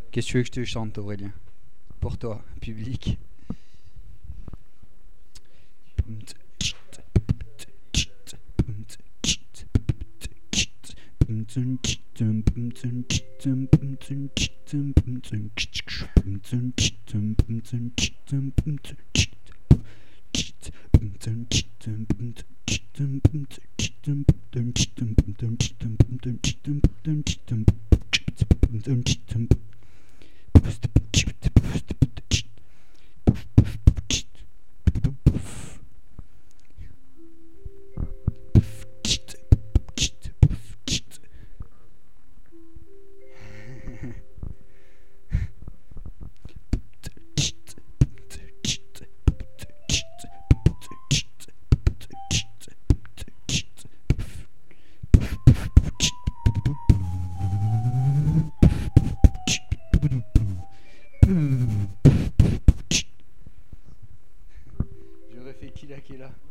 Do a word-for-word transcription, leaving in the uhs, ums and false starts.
Qu'est-ce que tu veux que je te chante, Aurélien? Pour toi, public. Je refais qui là qui est là.